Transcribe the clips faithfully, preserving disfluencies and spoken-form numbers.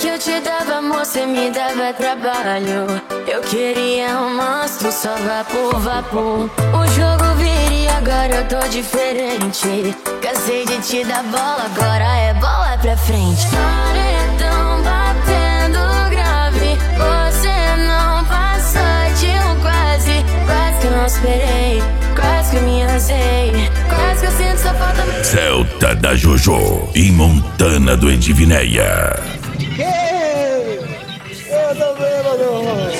que eu te dava, amor, cê me dava trabalho. Eu queria romance, tu só vapor, vapor. O jogo vira e agora eu tô diferente. Cansei de te dar bola, agora é bola pra frente. Paredão batendo grave, você não passou de um quase. Quase que eu não esperei, quase que eu me arrasei, quase que eu sinto só falta. Celta da Jojo e Montana do Edvineia. Eu tô bêbado.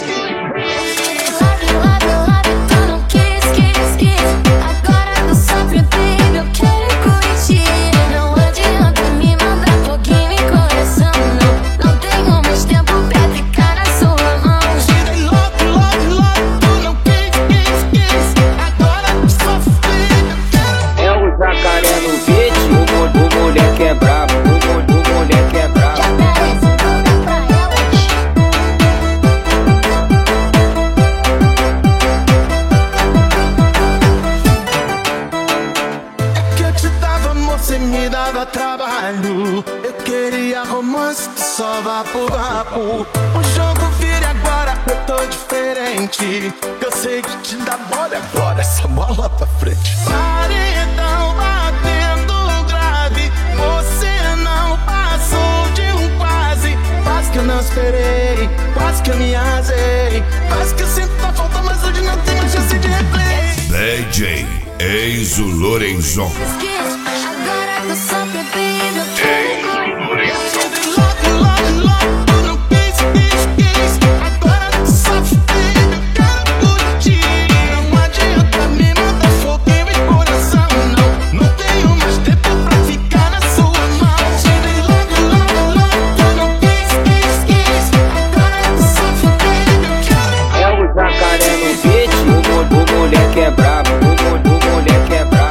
Você me dava trabalho, eu queria romance, só vapo, vapo. O jogo vira agora, eu tô diferente. Eu sei que te dá bola agora, essa bola pra frente. Paredão batendo grave, você não passou de um quase. Quase que eu não esperei, quase que eu me arrasei, quase que eu sinto a falta, mas hoje não tem mais chance de replay. D J Enzo Lorenzon. Agora tô só bebendo, eu quero Lorenzon. Não quis, quis, quis. Agora tô só bebendo, eu quero curtir. Não adianta me mandar foguinho e coração, não. Não tenho mais tempo pra ficar na sua mão. Tirei logo, logo, logo. Não quis, quis, quis. Agora tô só bebendo, eu quero. É o jacaré no beat, o, o moleque é brabo, o, o, o moleque é brabo.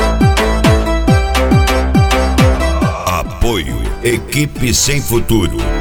Apoio Equipe Sem Futuro.